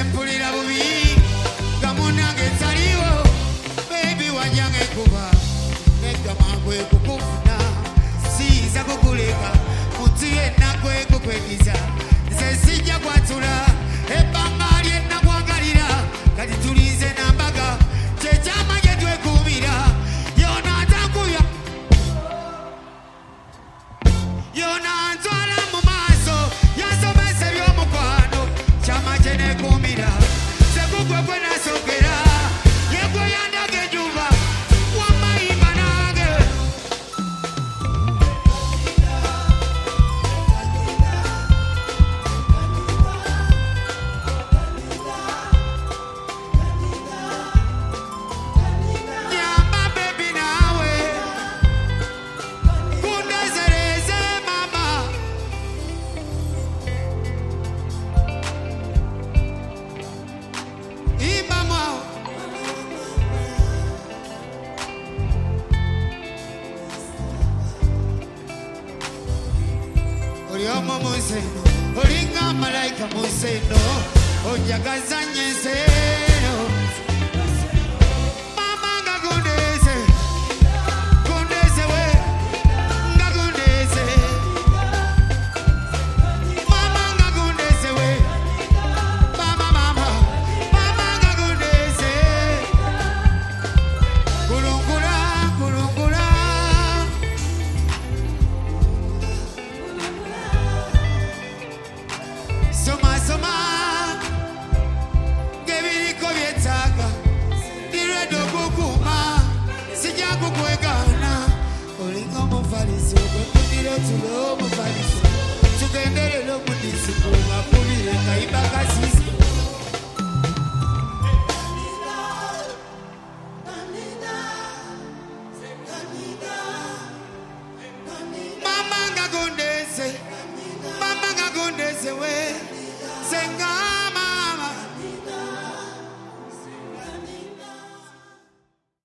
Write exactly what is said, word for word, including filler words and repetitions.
Sempulira bubi Gamunange saliwo Baby wanyange kuba Neka mangwe kukufuna Siza kukuleka Mutuye nakwe kukwekiza Sesija kwatula Ebanga lyena kwangalira Kati tulize nambaga Chechama jetwe kumira Yona takuya Yona antwala mu maaso Yasomese by'omukwano Chama chene kumira Sekugwe kwe nasokera Yegwe yandage juba Wamayimba nange Nyamba baby nawe Kundezereze mama Imba mwao Oliomo museno Olinga malaika museno Ojagaza nyeseno Mama ngakundeze Kundeze we Ngakundeze Mama ngakundeze we Mama mama Mama ngakundeze Kulungula kulungula Soma soma Gebiriko byetaka Diredo kukuma Sija kukwegana Olinga mufalisi Okwekundire tulo mufalisi Tugendere lo mundisi Kuma kubire kaiba kasisi Mama ngakundeze Mama ngakundeze we Senga